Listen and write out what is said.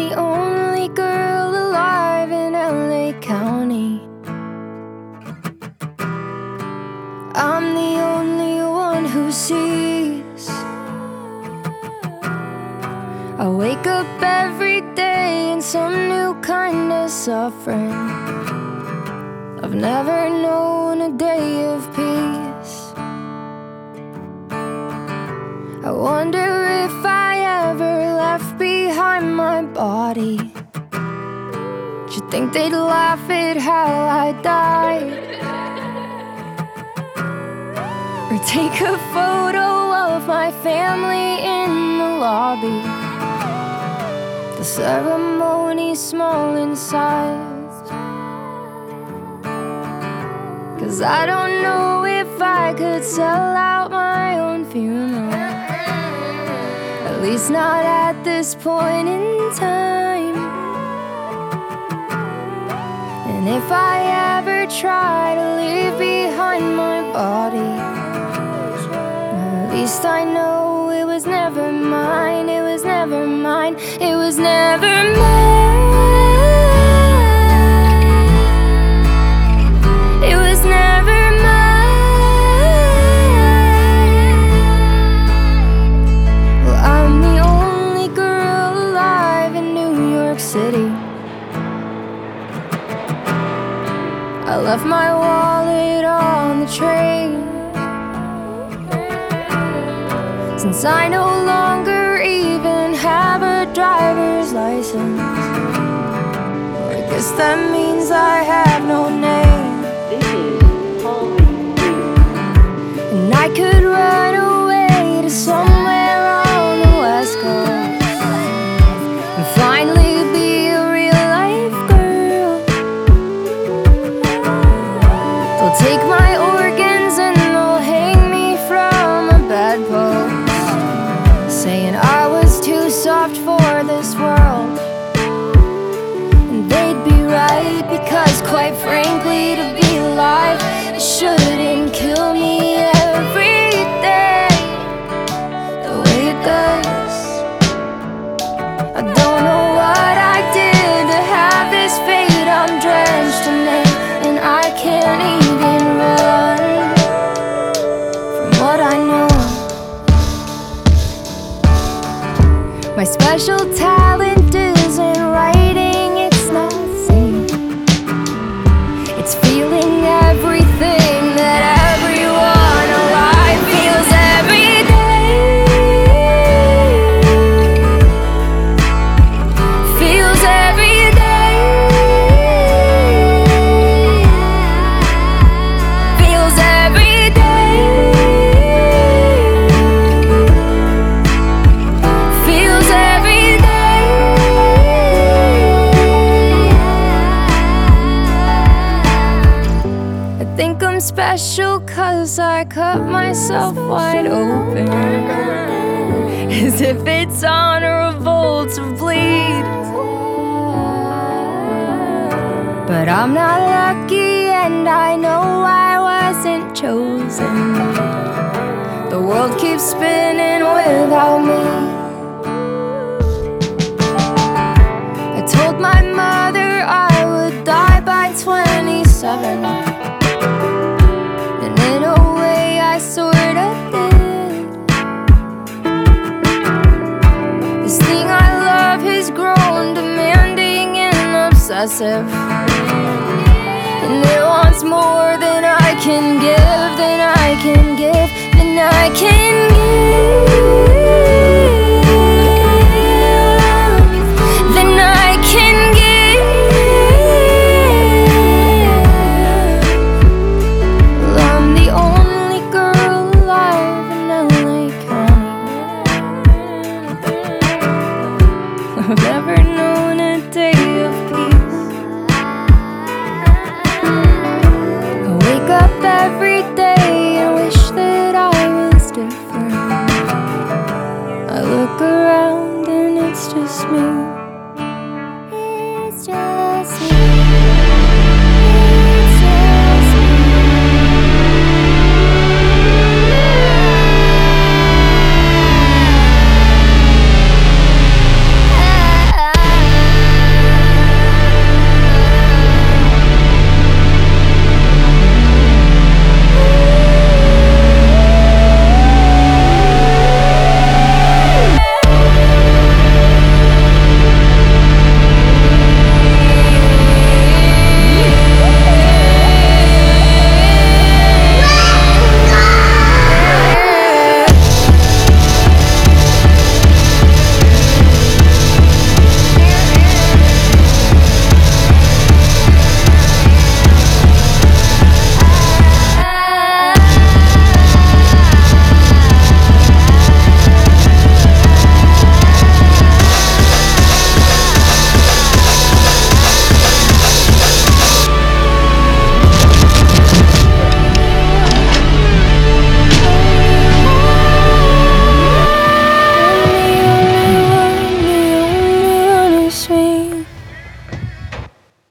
the only girl alive in LA County. I'm the only one who sees. I wake up every day in some new kind of suffering. I've never known a day of peace. I wonder if I ever left behind my body. Do you think they'd laugh at how I died? Or take a photo of my family in the lobby? The ceremony's small in size. 'Cause I don't know if I could sell out my own funeral. At least not at this point in time. And if I ever try to leave behind my body, at least I know it was never mine. It was never mine. It was never mine. It was never mine. Well, I'm the only girl alive in New York City. I left my wallet on the train. Since I no longer even have a driver's license, I guess that means I have no name. And I could run away to somewhere on the West Coast and finally be a real life girl. They'll take my organs and they'll hang me from a bedpost, saying I was too soft for this world. And they'd be right, because quite frankly, to be alive, it shouldn't kill me every day the way it does. I don't know what I did to have this fate. I'm drenched in it, and I can't even run from what I know. My special talent isn't writing, it's not singing. It's feeling everything that everyone alive feels every day. Feels every day. Feels every day. Feels every day. I think I'm special 'cause I cut myself wide open, as if it's honorable to bleed. But I'm not lucky, and I know I wasn't chosen. The world keeps spinning without me. I told my mother I would die by 27, and in a way I sorta did. This thing I love has grown demanding and obsessive, and it wants more than I can give, than I can give, than I can give.